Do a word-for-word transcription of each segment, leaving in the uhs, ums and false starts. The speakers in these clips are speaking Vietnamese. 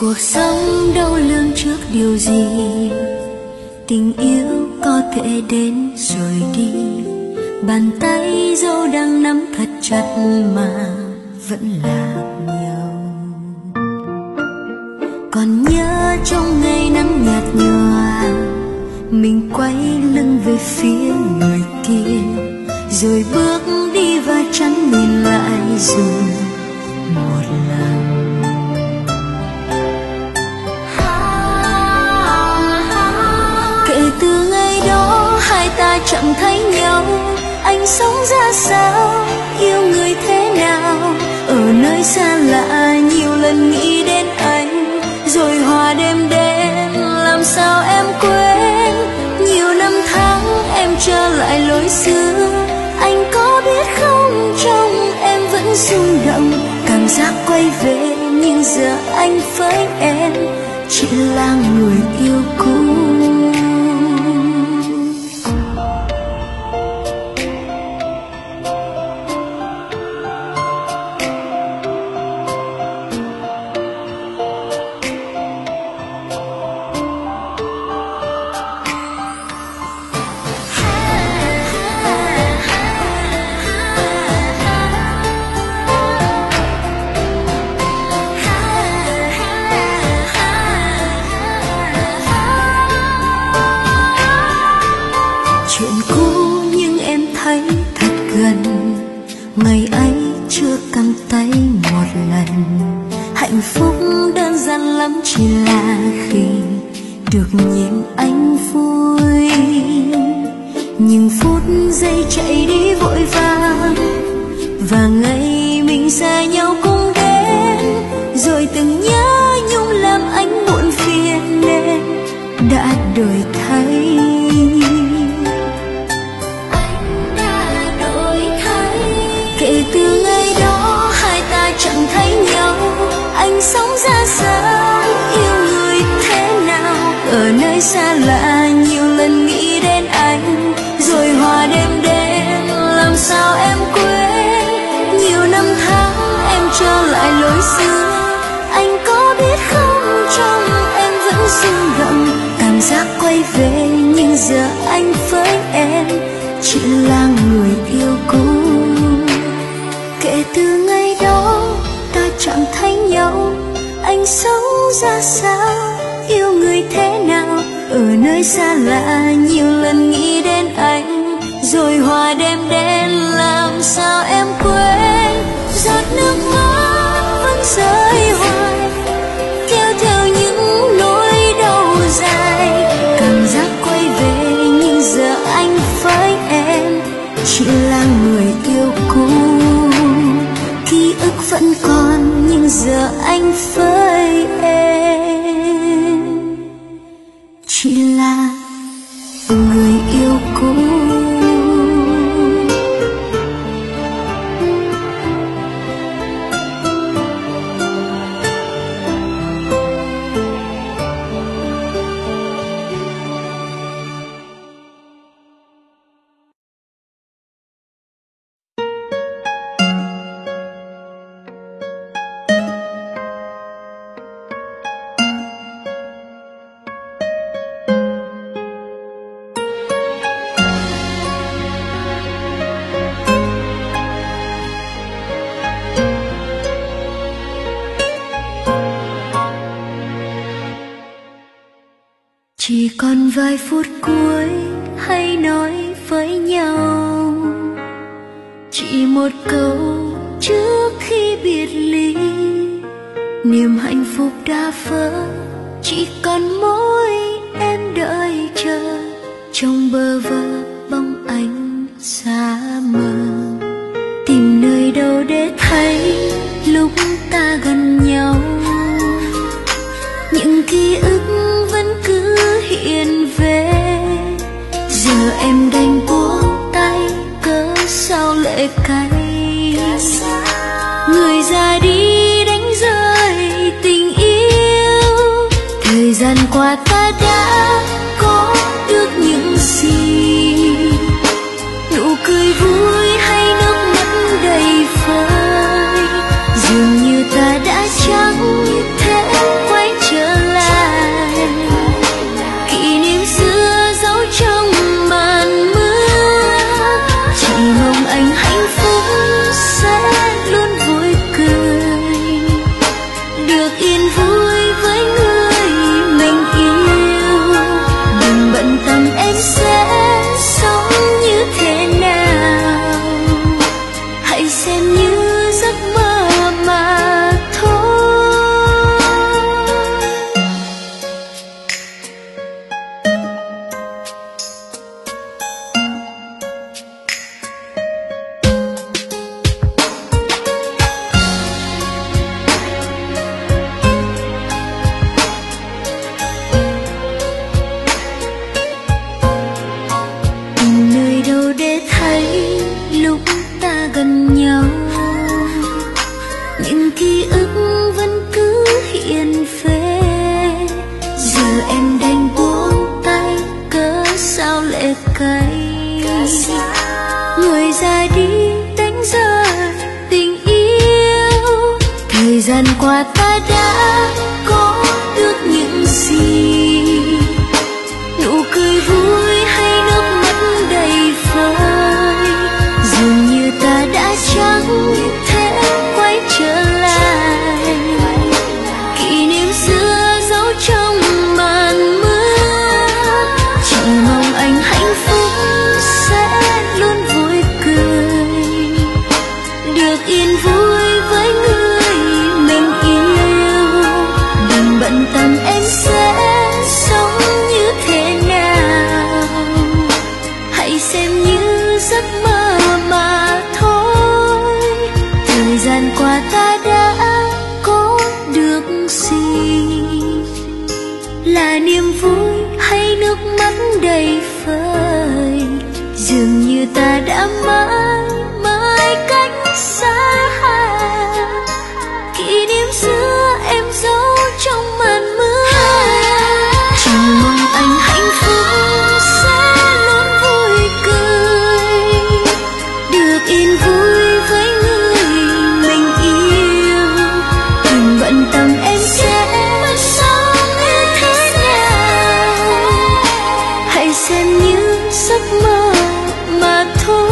cuộc sống đâu lường trước điều gì, tình yêu có thể đến rồi đi, bàn tay dẫu đang nắm thật chặt mà vẫn là nhau. Còn nhớ trong ngày nắng nhạt nhòa, mình quay lưng về phía người kia, rồi bước đi và chẳng nhìn lại dù một lần. Kể từ ngày đó hai ta chẳng thấy nhau, anh sống ra sao, yêu người thế nào, ở nơi xa lạ nhiều lần nghĩ đến anh, rồi hòa đêm đến làm sao em quên. Nhiều năm tháng em trở lại lối xưa, anh có biết không, trong em vẫn rung động cảm giác quay về, nhưng giờ anh với em chỉ là người yêu cũ. Ngày ấy chưa cầm tay một lần, hạnh phúc đơn giản lắm chỉ là khi được nhìn anh vui. Nhưng phút giây chạy đi vội vàng, và ngày mình xa nhau cũng đến, rồi từng nhớ nhung làm anh muộn phiền nên đã đổi thay. Kể từ ngày đó hai ta chẳng thấy nhau, anh sống ra sao, yêu người thế nào, ở nơi xa lạ nhiều lần nghĩ đến anh, rồi hòa đêm đến làm sao em quên. Nhiều năm tháng em trở lại lối xưa, anh có biết không, trong em vẫn rung động cảm giác quay về, nhưng giờ anh với em chỉ là người yêu cũ. Kể từ ngày đó ta chẳng thấy nhau, anh sống ra sao, yêu người thế nào, ở nơi xa lạ nhiều lần nghĩ đến anh, rồi hòa đêm đến làm sao em quên. Giọt nước mắt vẫn rơi hoài, kéo theo những nỗi đau dài, cảm giác quay về, nhưng giờ anh với em chỉ là người yêu cũ. Ký ức vẫn còn, nhưng giờ anh với em chỉ là người yêu cũ. Chỉ còn vài phút cuối hãy nói với nhau, chỉ một câu trước khi biệt ly. Niềm hạnh phúc đã vỡ, chỉ còn mỗi em đợi chờ, trong bơ vơ bóng anh xa mờ. Tìm nơi đâu để thấy lúc ta gần nhau, những ký ức vẫn cứ hiện về. Giờ em đành buông tay, cớ sao lệ cay. Người ra đi đánh rơi tình yêu, thời gian qua ta đã có được những gì, nụ cười vui hay nước mắt đầy vơi. Dường như ta đã chẳng thể quay qua ta đã có được những gì, nụ cười vui hay nước mắt đầy vơi, dường như ta đã chẳng thể quay trở lại. Kỷ niệm xưa giấu trong màn mưa, chỉ mong anh hạnh phúc sẽ luôn vui cười, được yên vui với người mình yêu. Đừng bận tâm em sẽ sống như thế nào, hãy xem như giấc mơ mà thôi. Thời gian qua ta đã có được gì, là niềm vui hay nước mắt đầy vơi, dường như ta đã mãi mãi cách xa. Kỷ niệm xưa em giấu trong màn mưa, chỉ mong anh hạnh phúc sẽ luôn vui cười, được yên vui với người mình yêu. Đừng bận tâm em sẽ sống như thế nào, hãy xem như giấc mơ mà thôi.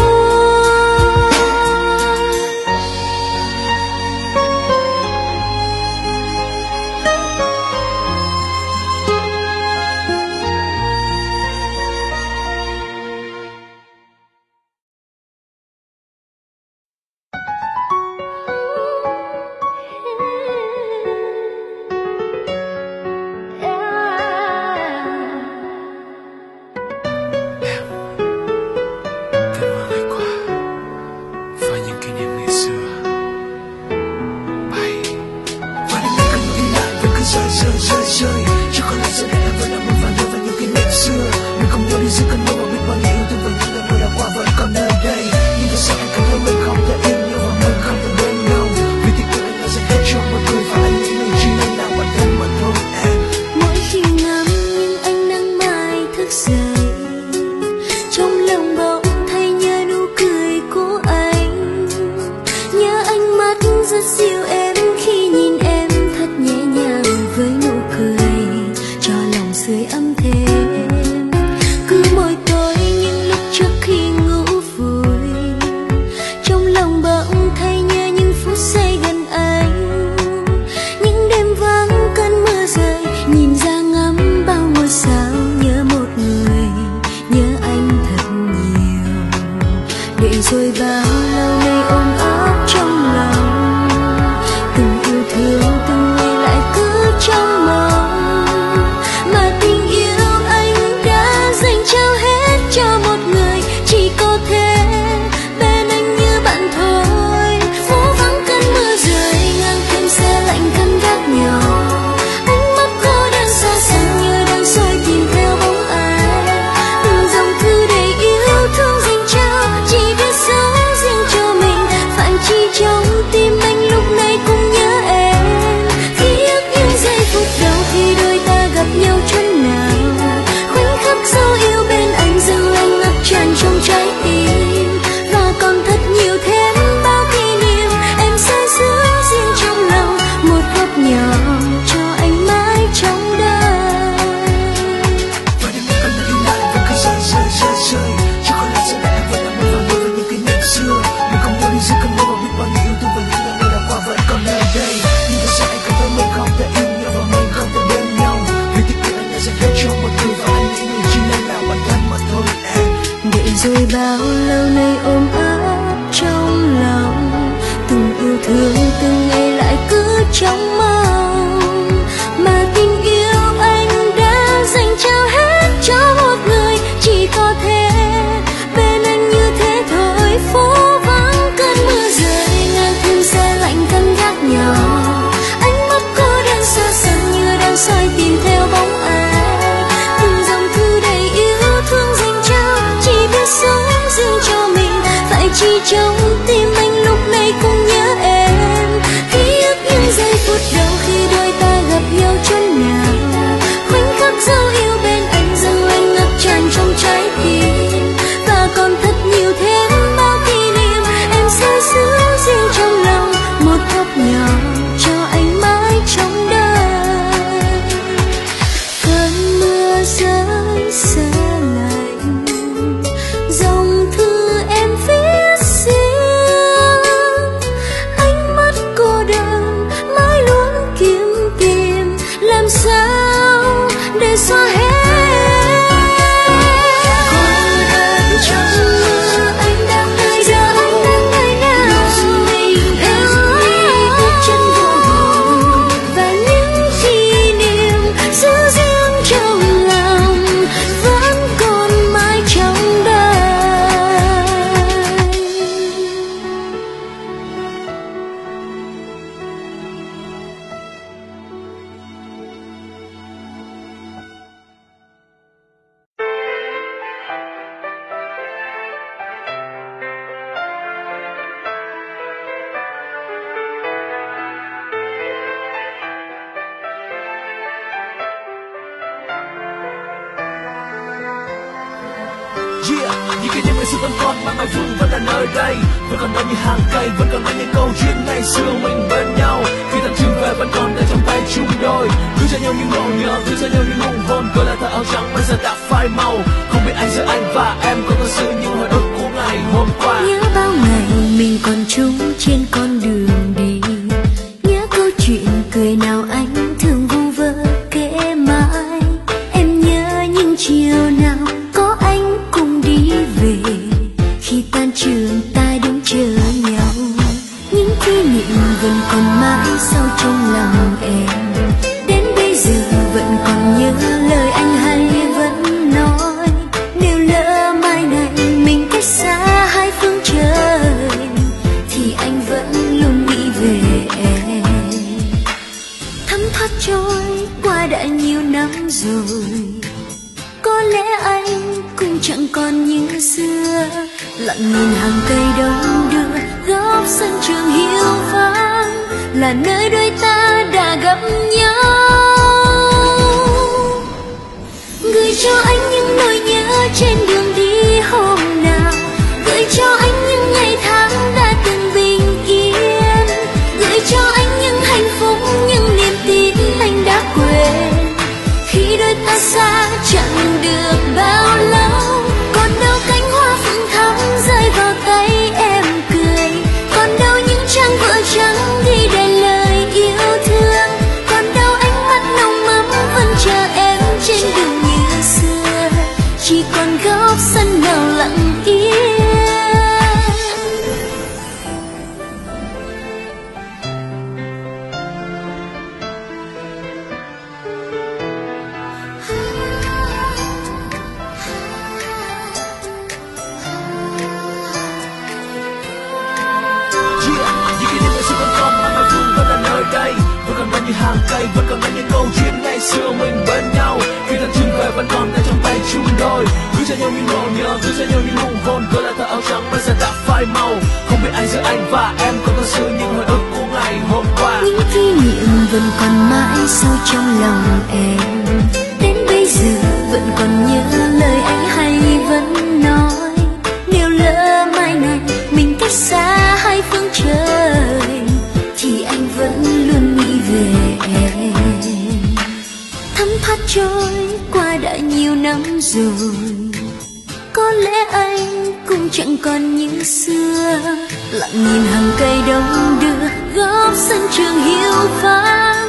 Rất dịu em khi nhìn em thật nhẹ nhàng với nụ cười. làm sao để xóa hết. Những kỷ niệm ngày xưa vẫn còn mà ngày vui vẫn là nơi đây, vẫn còn đó như hàng cây, vẫn còn đó những câu chuyện ngày xưa mình bên nhau. Khi tàn trường về vẫn còn tay trong tay chung đôi, cứ cho nhau những nỗi nhớ, cứ cho nhau những nụ hôn. Gọi là tờ áo trắng bây giờ đã phai màu, không biết anh giữa anh và em có thật sự những hồi ức của ngày hôm qua. Nhớ bao ngày mình còn chung trên con đường đi, nhớ câu chuyện cười nào anh thường vu vơ kể mãi. Em nhớ những chiều nào có anh cùng đi về, khi tan trường ta đứng chờ nhau. Những kỷ niệm vẫn còn mãi sâu trong lòng em, đến bây giờ vẫn còn nhớ lời anh hay vẫn nói. Nếu lỡ mai này mình cách xa hai phương trời, thì anh vẫn luôn nghĩ về em. Thấm thoát trôi qua đã nhiều năm rồi, có lẽ anh cũng chẳng còn như xưa. Lặng nhìn hàng cây đông đưa góc sân trường hiu vắng, là nơi đôi ta đã gặp nhau. Gửi cho anh những nỗi nhớ trên đường đi hôm nào, gửi cho anh những ngày tháng đã từng bình yên, gửi cho anh những hạnh phúc, những niềm tin anh đã quên. Khi đôi ta xa chẳng được bao lâu, còn đâu cánh hoa phượng thắm rơi vào tay em cười, còn đâu những trang vở trắng ghi đầy lời yêu thương, còn đâu ánh mắt nồng ấm vẫn chờ em trên đường như xưa. Chỉ còn góc sân nào lặng yên. Đây vẫn còn đó như hàng cây, vẫn còn đó những câu chuyện ngày xưa mình bên nhau. Khi tàn trường về vẫn còn tay trong tay chung đôi, cứ cho nhau những nỗi nhớ, cứ cho nhau những nụ hôn. Gọi là tờ áo trắng bây giờ đã phai màu, không biết anh giữa anh và em có thật sự những hồi ức của ngày hôm qua. Những kỷ niệm vẫn còn mãi sâu trong lòng em, đến bây giờ vẫn còn nhớ lời anh hay vẫn nói. Nếu lỡ mai này mình cách xa hai phương trời, thì anh vẫn luôn nghĩ về em. Thấm thoát trôi qua đã nhiều năm rồi, có lẽ anh cũng chẳng còn như xưa. Lặng nhìn hàng cây đông đưa góc sân trường hiu vắng,